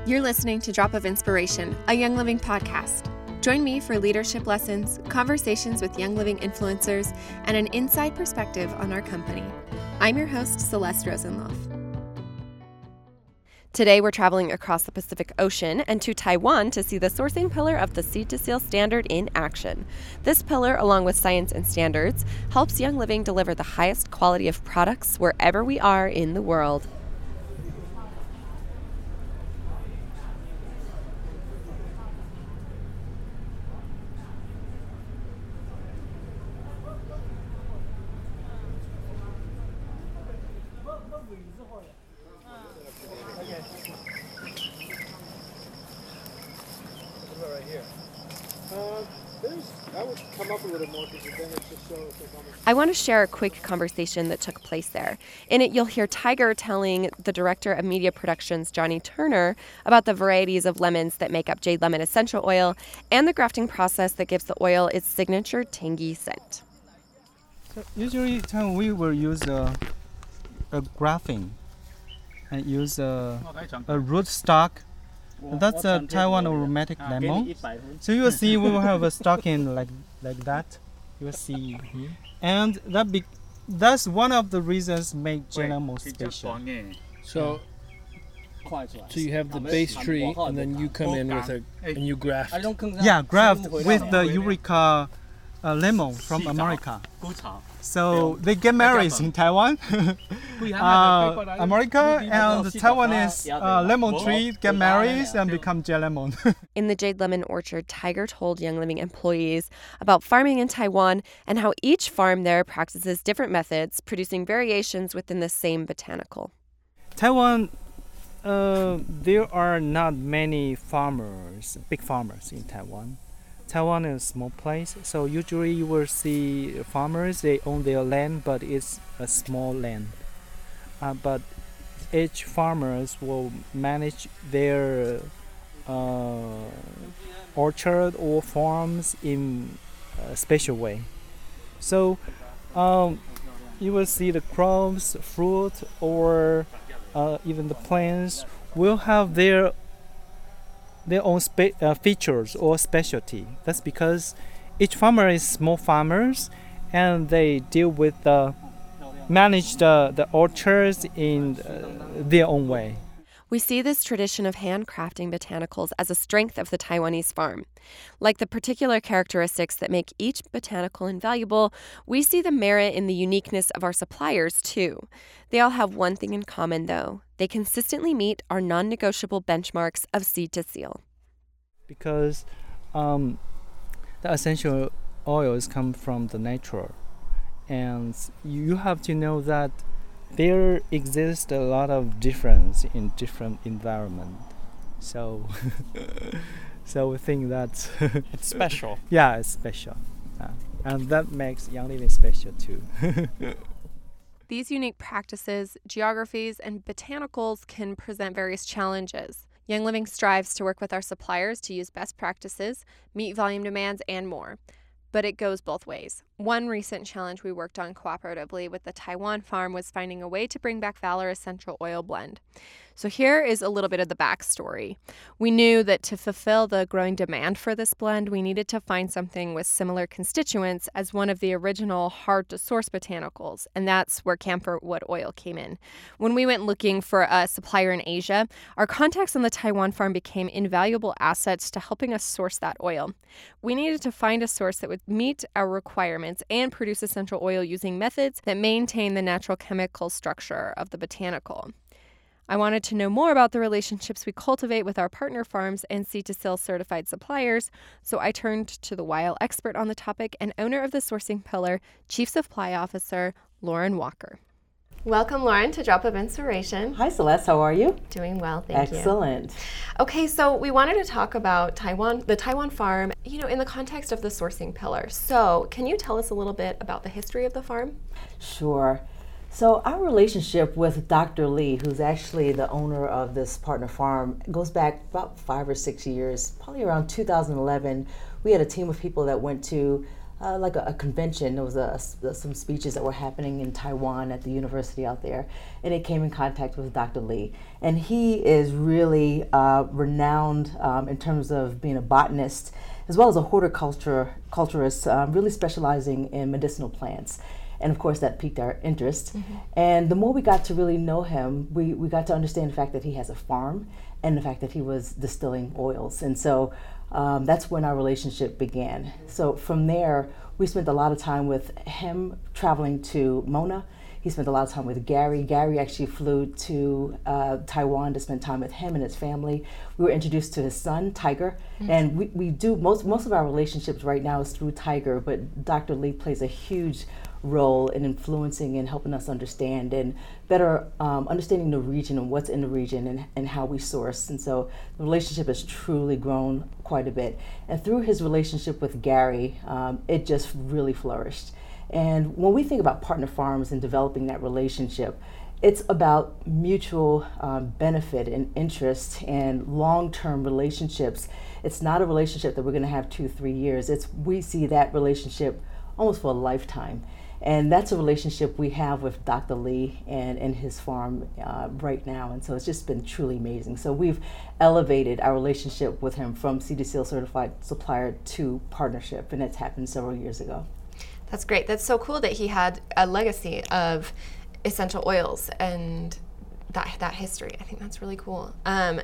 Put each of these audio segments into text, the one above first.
You're listening to Drop of Inspiration, a Young Living podcast. Join me for leadership lessons, conversations with Young Living influencers, and an inside perspective on our company. I'm your host, Celeste Rosenloff. Today, we're traveling across the Pacific Ocean and to Taiwan to see the sourcing pillar of the Seed to Seal standard in action. This pillar, along with science and standards, helps Young Living deliver the highest quality of products wherever we are in the world. I want to share a quick conversation that took place there. In it, you'll hear Tiger telling the director of media productions, Johnny Turner, about the varieties of lemons that make up Jade Lemon essential oil and the grafting process that gives the oil its signature tangy scent. So usually, we will use a grafting and use a rootstock. That's a Taiwan aromatic lemon. So you will see we will have a stocking like that. You will see, and that's one of the reasons make Jade Lemon special. So you have the base tree, and then you come in with and you graft. Yeah, graft with the Eureka lemon from America. So they get married in Taiwan. America and the Taiwanese lemon tree get married and become Jade Lemon. In the Jade Lemon orchard, Tiger told Young Living employees about farming in Taiwan and how each farm there practices different methods, producing variations within the same botanical. Taiwan, there are not many big farmers in Taiwan. Taiwan is a small place, so usually you will see farmers, they own their land, but it's a small land. But each farmers will manage their orchard or farms in a special way. So you will see the crops, fruit, or even the plants will have their own features or specialty. That's because each farmer is small farmers, and they deal with manage the orchards in their own way. We see this tradition of handcrafting botanicals as a strength of the Taiwanese farm. Like the particular characteristics that make each botanical invaluable, we see the merit in the uniqueness of our suppliers, too. They all have one thing in common, though. They consistently meet our non-negotiable benchmarks of Seed to Seal. Because the essential oils come from the nature. And you have to know that there exists a lot of difference in different environment. So we think that it's special. Yeah, it's special. And that makes Young Living special too. These unique practices, geographies, and botanicals can present various challenges. Young Living strives to work with our suppliers to use best practices, meet volume demands, and more. But it goes both ways. One recent challenge we worked on cooperatively with the Taiwan farm was finding a way to bring back Valor Essential Oil Blend. So here is a little bit of the backstory. We knew that to fulfill the growing demand for this blend, we needed to find something with similar constituents as one of the original hard-to-source botanicals, and that's where camphor wood oil came in. When we went looking for a supplier in Asia, our contacts on the Taiwan farm became invaluable assets to helping us source that oil. We needed to find a source that would meet our requirements and produce essential oil using methods that maintain the natural chemical structure of the botanical. I wanted to know more about the relationships we cultivate with our partner farms and Seed to Seal certified suppliers, so I turned to the WILE expert on the topic and owner of the sourcing pillar, Chief Supply Officer Lauren Walker. Welcome, Lauren, to Drop of Inspiration. Hi, Celeste. How are you? Doing well, thank you. Excellent. Okay, so we wanted to talk about the Taiwan farm, in the context of the sourcing pillar. So can you tell us a little bit about the history of the farm? Sure. So our relationship with Dr. Lee, who's actually the owner of this partner farm, goes back about 5 or 6 years, probably around 2011. We had a team of people that went to like a convention. There was some speeches that were happening in Taiwan at the university out there, and it came in contact with Dr. Lee. And he is really renowned in terms of being a botanist, as well as a horticulturist, really specializing in medicinal plants. And of course, that piqued our interest. Mm-hmm. And the more we got to really know him, we got to understand the fact that he has a farm and the fact that he was distilling oils. And so that's when our relationship began. So from there, we spent a lot of time with him traveling to Mona. He spent a lot of time with Gary. Gary actually flew to Taiwan to spend time with him and his family. We were introduced to his son, Tiger. Mm-hmm. And we do, most of our relationships right now is through Tiger, but Dr. Lee plays a huge role in influencing and helping us understand and better understanding the region and what's in the region and how we source. And so the relationship has truly grown quite a bit. And through his relationship with Gary, it just really flourished. And when we think about partner farms and developing that relationship, it's about mutual benefit and interest and long-term relationships. It's not a relationship that we're going to have 2-3 years. We see that relationship almost for a lifetime. And that's a relationship we have with Dr. Lee and his farm right now. And so it's just been truly amazing. So we've elevated our relationship with him from CDCL certified supplier to partnership, and it's happened several years ago. That's great. That's so cool that he had a legacy of essential oils and that history. I think that's really cool.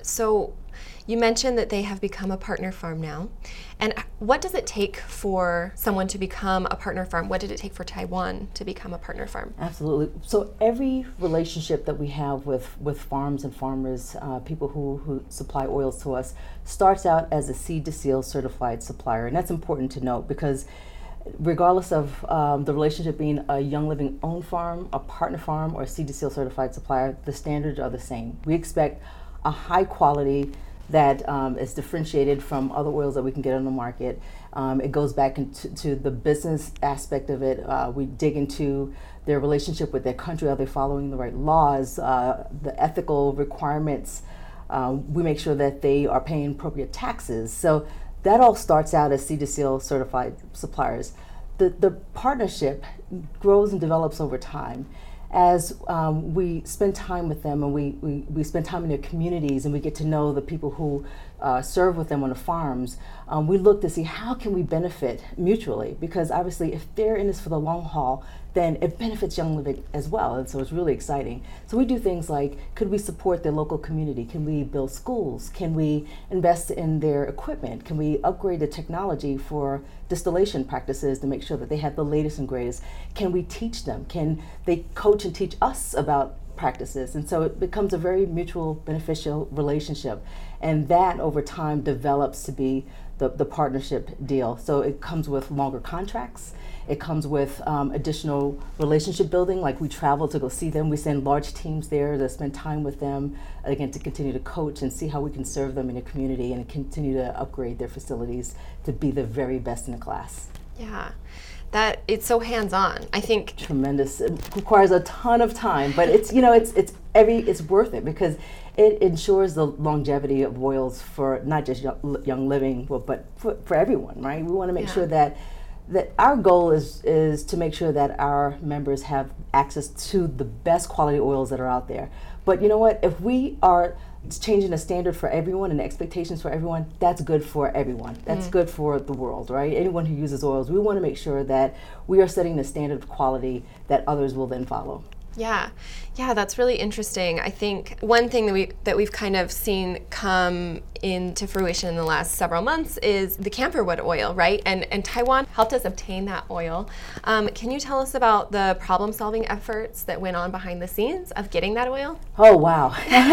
So you mentioned that they have become a partner farm now. And what does it take for someone to become a partner farm? What did it take for Taiwan to become a partner farm? Absolutely. So every relationship that we have with farms and farmers, people who supply oils to us, starts out as a seed to seal certified supplier. And that's important to note because regardless of the relationship being a Young Living owned farm, a partner farm, or a seed to seal certified supplier, the standards are the same. We expect a high quality that is differentiated from other oils that we can get on the market. It goes back into the business aspect of it. We dig into their relationship with their country. Are they following the right laws, the ethical requirements? We make sure that they are paying appropriate taxes. So that all starts out as seed to seal certified suppliers. The partnership grows and develops over time. As we spend time with them and we spend time in their communities and we get to know the people who serve with them on the farms, we look to see how can we benefit mutually, because obviously if they're in this for the long haul, then it benefits Young Living as well, and so it's really exciting. So we do things like, could we support their local community? Can we build schools? Can we invest in their equipment? Can we upgrade the technology for distillation practices to make sure that they have the latest and greatest? Can we teach them? Can they coach and teach us about practices? And so it becomes a very mutual beneficial relationship, and that over time develops to be the partnership deal. So it comes with longer contracts. It comes with additional relationship building, like we travel to go see them. We send large teams there to spend time with them, again, to continue to coach and see how we can serve them in the community and continue to upgrade their facilities to be the very best in the class. Yeah, that it's so hands-on. I think tremendous. It requires a ton of time, but it's worth it because it ensures the longevity of oils for not just Young Living, but for everyone, right? We want to make sure that our goal is to make sure that our members have access to the best quality oils that are out there. But you know what? If we are changing the standard for everyone and the expectations for everyone, that's good for everyone. That's good for the world, right? Anyone who uses oils, we want to make sure that we are setting the standard of quality that others will then follow. Yeah, that's really interesting. I think one thing that we've kind of seen come into fruition in the last several months is the camphorwood oil, right? And Taiwan helped us obtain that oil. Can you tell us about the problem-solving efforts that went on behind the scenes of getting that oil? Oh, wow.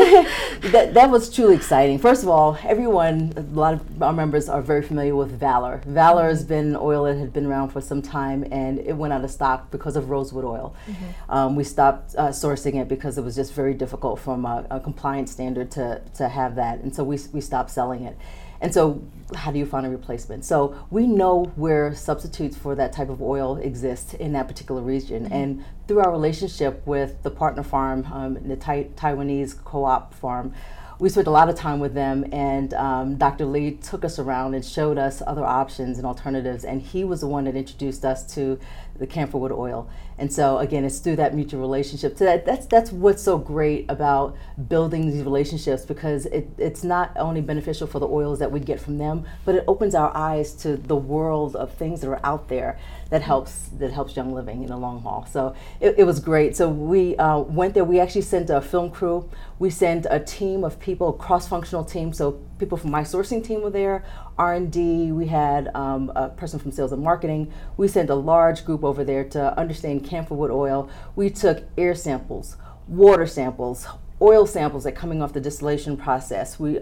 that was truly exciting. First of all, a lot of our members are very familiar with Valor. Valor has been an oil that had been around for some time, and it went out of stock because of rosewood oil. We stopped sourcing it because it was just very difficult from a compliance standard to have that, and so we stopped selling it. And so how do you find a replacement? So we know where substitutes for that type of oil exist in that particular region, and through our relationship with the partner farm, the Taiwanese co-op farm, we spent a lot of time with them, and Dr. Lee took us around and showed us other options and alternatives, and he was the one that introduced us to the camphorwood oil. And so again, it's through that mutual relationship. So that's what's so great about building these relationships, because it's not only beneficial for the oils that we get from them, but it opens our eyes to the world of things that are out there that helps Young Living in the long haul. So it was great. So we went there. We actually sent a film crew. We sent a team of people, a cross-functional team. So people from my sourcing team were there, R&D. We had a person from sales and marketing. We sent a large group over there to understand camphorwood oil. We took air samples, water samples, oil samples that coming off the distillation process. We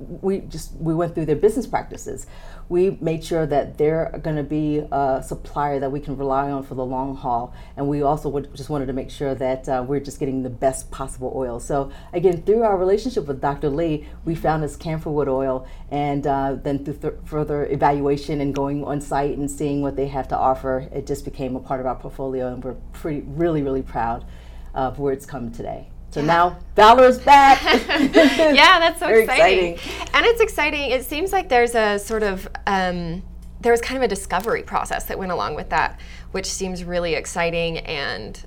went through their business practices. We made sure that they're going to be a supplier that we can rely on for the long haul, and we also just wanted to make sure that we're just getting the best possible oil. So again, through our relationship with Dr. Lee, we found this camphorwood oil, and then through further evaluation and going on site and seeing what they have to offer, it just became a part of our portfolio, and we're really proud of where it's come today. So now Valor's back. Yeah, that's so Very exciting. And it's exciting. It seems like there's a sort of, there was kind of a discovery process that went along with that, which seems really exciting, and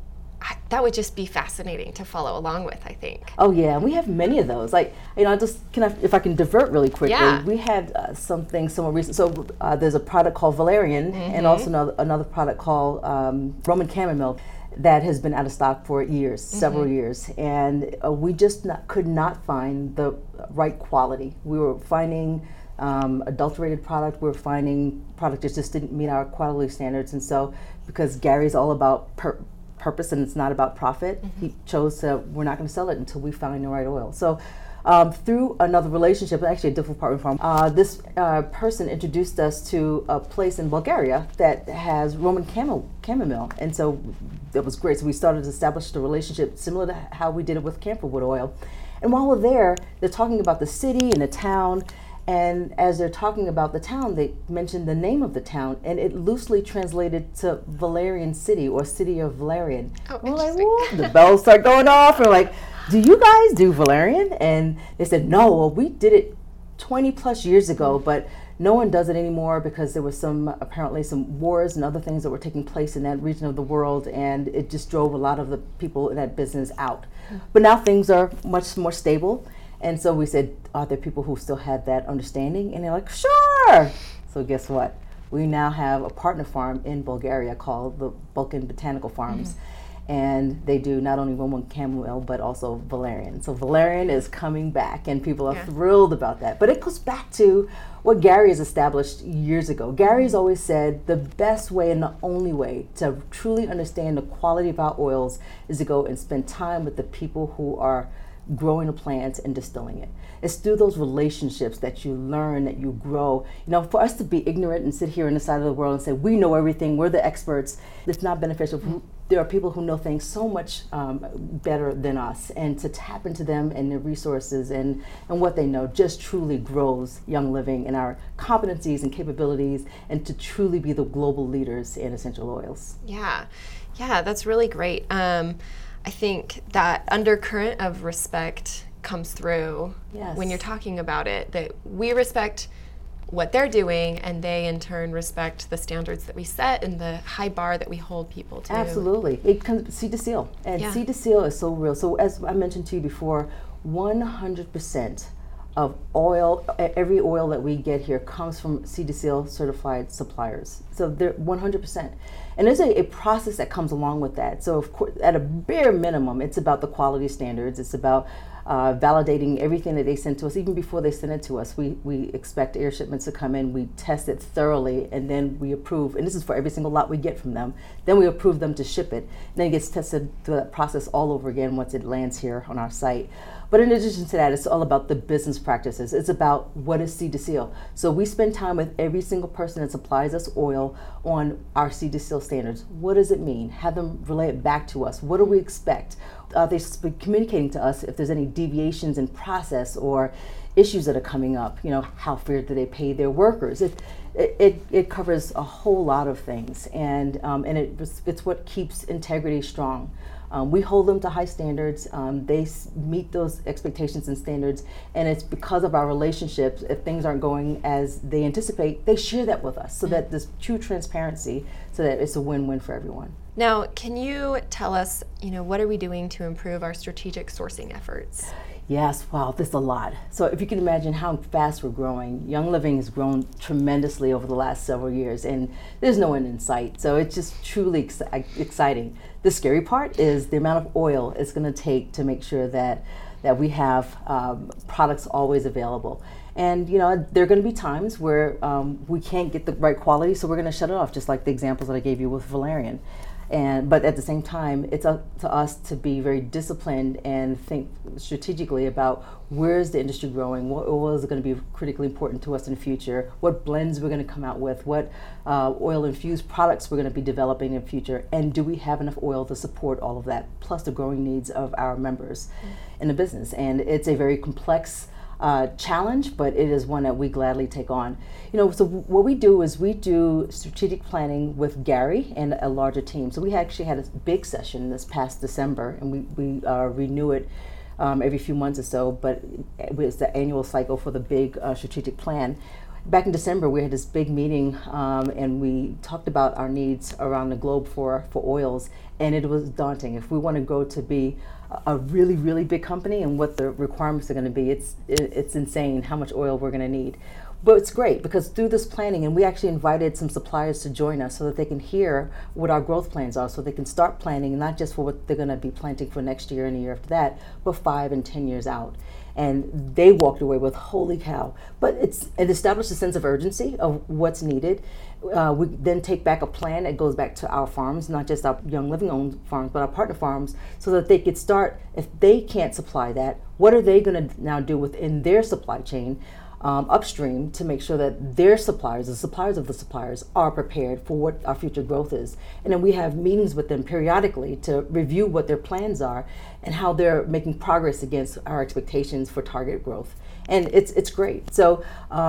that would just be fascinating to follow along with, I think. Oh yeah, and we have many of those. Like, if I can divert really quickly, yeah. We had something somewhat recent. So there's a product called Valerian, and also another product called Roman chamomile that has been out of stock for years, several years, and we just could not find the right quality. We were finding adulterated product. We were finding product that just didn't meet our quality standards, and so because Gary's all about purpose and it's not about profit, he chose to, we're not going to sell it until we find the right oil. So through another relationship, actually a different partner farm, this person introduced us to a place in Bulgaria that has Roman chamomile, and so that was great. So we started to establish the relationship similar to how we did it with camphorwood oil. And while we're there, they're talking about the city and the town, and as they're talking about the town, they mentioned the name of the town, and it loosely translated to Valerian City, or City of Valerian. Oh, we're like, whoa, the bells start going off. We're like, do you guys do Valerian? And they said, no, well, we did it 20 plus years ago, but no one does it anymore because there was apparently some wars and other things that were taking place in that region of the world, and it just drove a lot of the people in that business out. But now things are much more stable, and so we said, are there people who still had that understanding? And they're like, sure. So guess what? We now have a partner farm in Bulgaria called the Balkan Botanical Farms. And they do not only Roman chamomile, but also Valerian. So Valerian is coming back, and people are thrilled about that. But it goes back to what Gary has established years ago. Gary's always said the best way and the only way to truly understand the quality of our oils is to go and spend time with the people who are growing the plants and distilling it. It's through those relationships that you learn, that you grow. You know, for us to be ignorant and sit here on the side of the world and say, we know everything, we're the experts, it's not beneficial. There are people who know things so much better than us, and to tap into them and their resources and what they know just truly grows Young Living and our competencies and capabilities, and to truly be the global leaders in essential oils. Yeah, that's really great. I think that undercurrent of respect comes through when you're talking about it, that we respect what they're doing, and they in turn respect the standards that we set and the high bar that we hold people to. Absolutely. It comes seed to seal, and seed to seal is so real. So as I mentioned to you before, 100% of oil, every oil that we get here comes from seed to seal certified suppliers. So they're 100%. And there's a process that comes along with that. So of course, at a bare minimum, it's about the quality standards. It's about validating everything that they send to us. Even before they send it to us, we expect air shipments to come in. We test it thoroughly, and then we approve. And this is for every single lot we get from them. Then we approve them to ship it. And then it gets tested through that process all over again once it lands here on our site. But in addition to that, it's all about the business practices. It's about what is seed to seal. So we spend time with every single person that supplies us oil on our seed to seal standards. What does it mean? Have them relay it back to us. What do we expect? They should be communicating to us if there's any deviations in process or issues that are coming up. You know, how fair do they pay their workers? It covers a whole lot of things, and it's what keeps integrity strong. We hold them to high standards. They meet those expectations and standards, and it's because of our relationships. If things aren't going as they anticipate, they share that with us, so that there's true transparency, so that it's a win-win for everyone. Now, can you tell us, what are we doing to improve our strategic sourcing efforts? Yes, wow, there's a lot. So if you can imagine how fast we're growing, Young Living has grown tremendously over the last several years, and there's no end in sight. So it's just truly exciting. The scary part is the amount of oil it's going to take to make sure that we have products always available. And there are going to be times where we can't get the right quality, so we're going to shut it off, just like the examples that I gave you with Valerian. But at the same time, it's up to us to be very disciplined and think strategically about where is the industry growing, what oils are going to be critically important to us in the future, what blends we're going to come out with, what oil-infused products we're going to be developing in the future, and do we have enough oil to support all of that, plus the growing needs of our members in the business. And it's a very complex challenge, but it is one that we gladly take on. So what we do is we do strategic planning with Gary and a larger team. So we actually had a big session this past December, and we renew it every few months or so, but it's the annual cycle for the big strategic plan. Back in December, we had this big meeting, and we talked about our needs around the globe for oils, and it was daunting. If we want to go to be a really, really big company and what the requirements are going to be, it's insane how much oil we're going to need. But it's great because through this planning, and we actually invited some suppliers to join us so that they can hear what our growth plans are, so they can start planning, not just for what they're going to be planting for next year and the year after that, but 5 and 10 years out. And they walked away with, holy cow. But it established a sense of urgency of what's needed. We then take back a plan that goes back to our farms, not just our Young Living owned farms, but our partner farms, so that they could start, if they can't supply that, what are they going to now do within their supply chain upstream to make sure that their suppliers, the suppliers of the suppliers, are prepared for what our future growth is. And then we have meetings with them periodically to review what their plans are and how they're making progress against our expectations for target growth. And it's great. So,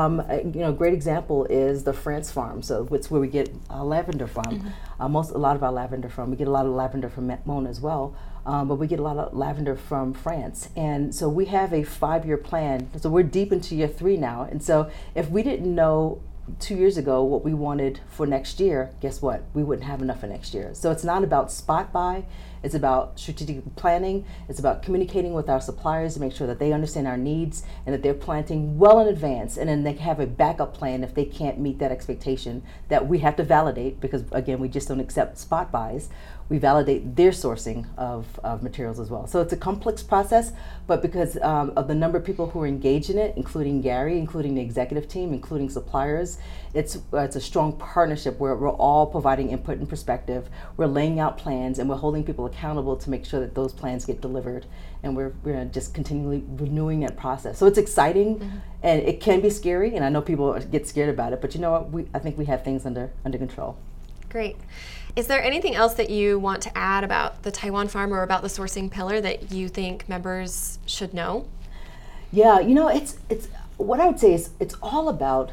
a great example is the France farm. So it's where we get lavender from. A lot of our lavender from. We get a lot of lavender from Mona as well, but we get a lot of lavender from France. And so we have a 5-year plan. So we're deep into year 3 now. And so if we didn't know 2 years ago what we wanted for next year, guess what? We wouldn't have enough for next year. So it's not about spot buy. It's about strategic planning. It's about communicating with our suppliers to make sure that they understand our needs and that they're planting well in advance, and then they have a backup plan if they can't meet that expectation that we have to validate, because again, we just don't accept spot buys. We validate their sourcing of materials as well. So it's a complex process, but because of the number of people who are engaged in it, including Gary, including the executive team, including suppliers, it's a strong partnership where we're all providing input and perspective. We're laying out plans, and we're holding people accountable to make sure that those plans get delivered. And we're just continually renewing that process. So it's exciting, and it can be scary, and I know people get scared about it, but you know what? I think we have things under control. Great. Is there anything else that you want to add about the Taiwan farm or about the sourcing pillar that you think members should know? Yeah, it's what I would say is it's all about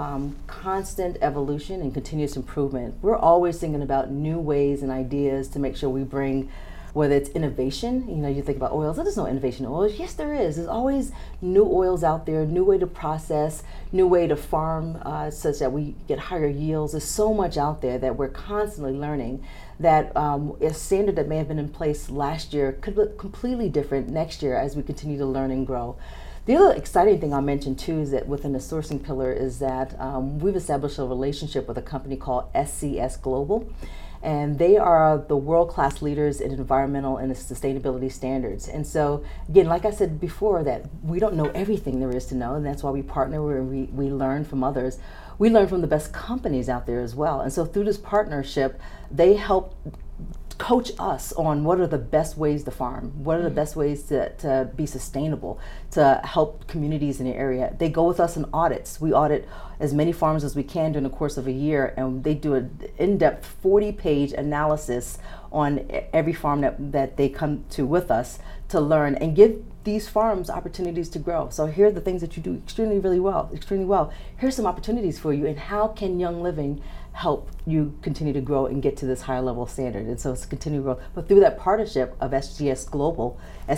constant evolution and continuous improvement. We're always thinking about new ways and ideas to make sure we bring, whether it's innovation, you think about oils, there's no innovation in oils. Yes, there is. There's always new oils out there, new way to process, new way to farm such that we get higher yields. There's so much out there that we're constantly learning that a standard that may have been in place last year could look completely different next year as we continue to learn and grow. The other exciting thing I'll mention too is that within the sourcing pillar is that we've established a relationship with a company called SCS Global. And they are the world-class leaders in environmental and sustainability standards. And so, again, like I said before, that we don't know everything there is to know, and that's why we partner and we learn from others. We learn from the best companies out there as well. And so through this partnership, they help coach us on what are the best ways to farm, what are the best ways to be sustainable, to help communities in the area. They go with us in audits. We audit as many farms as we can during the course of a year, and they do an in-depth 40-page analysis on every farm that they come to with us to learn and give these farms opportunities to grow. So here are the things that you do extremely well. Here's some opportunities for you, and how can Young Living help you continue to grow and get to this higher level standard? And so it's continued growth. But through that partnership of SCS Global,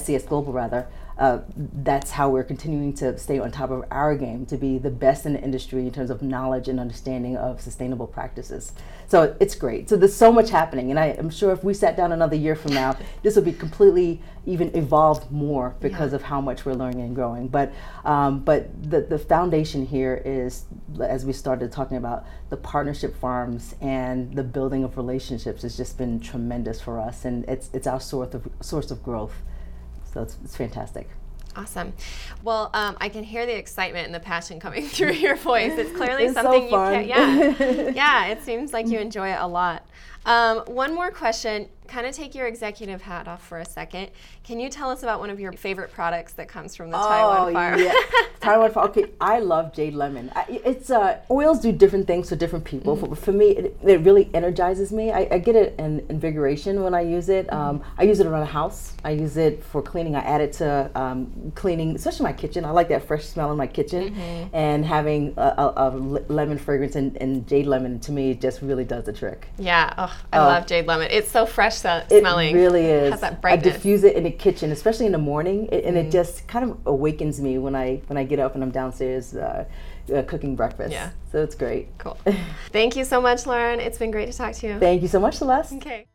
that's how we're continuing to stay on top of our game to be the best in the industry in terms of knowledge and understanding of sustainable practices. So it's great. So there's so much happening, and I'm sure if we sat down another year from now, this will be completely even evolved more because of how much we're learning and growing. But the foundation here is, as we started talking about, the partnership farms and the building of relationships has just been tremendous for us, and it's our source of growth. So it's fantastic. Awesome. Well, I can hear the excitement and the passion coming through your voice. It's clearly it's something so fun. you can. Yeah, it seems like you enjoy it a lot. One more question. Kind of take your executive hat off for a second. Can you tell us about one of your favorite products that comes from the Taiwan farm? Yeah. Taiwan farm. Okay, I love Jade Lemon. It's oils do different things for different people. For me, it really energizes me. I get an invigoration when I use it. I use it around the house. I use it for cleaning. I add it to cleaning, especially my kitchen. I like that fresh smell in my kitchen, and having a lemon fragrance and Jade Lemon to me just really does the trick. Yeah, I love Jade Lemon. It's so fresh smelling. It really is. It has that brightness. I diffuse it in the kitchen, especially in the morning, and it just kind of awakens me when I get up and I'm downstairs cooking breakfast. Yeah. So it's great. Cool. Thank you so much, Lauren. It's been great to talk to you. Thank you so much, Celeste. Okay.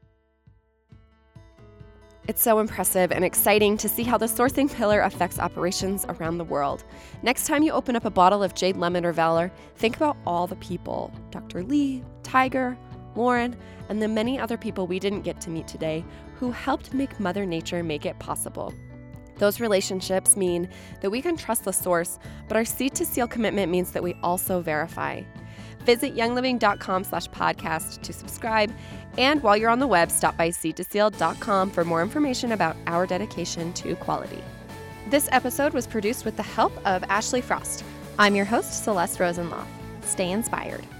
It's so impressive and exciting to see how the sourcing pillar affects operations around the world. Next time you open up a bottle of Jade Lemon or Valor, think about all the people, Dr. Lee, Tiger, Lauren, and the many other people we didn't get to meet today who helped make Mother Nature make it possible. Those relationships mean that we can trust the source, but our Seed to Seal commitment means that we also verify. Visit youngliving.com/podcast to subscribe, and while you're on the web, stop by seedtoseal.com for more information about our dedication to quality. This episode was produced with the help of Ashley Frost. I'm your host, Celeste Rosenloff. Stay inspired.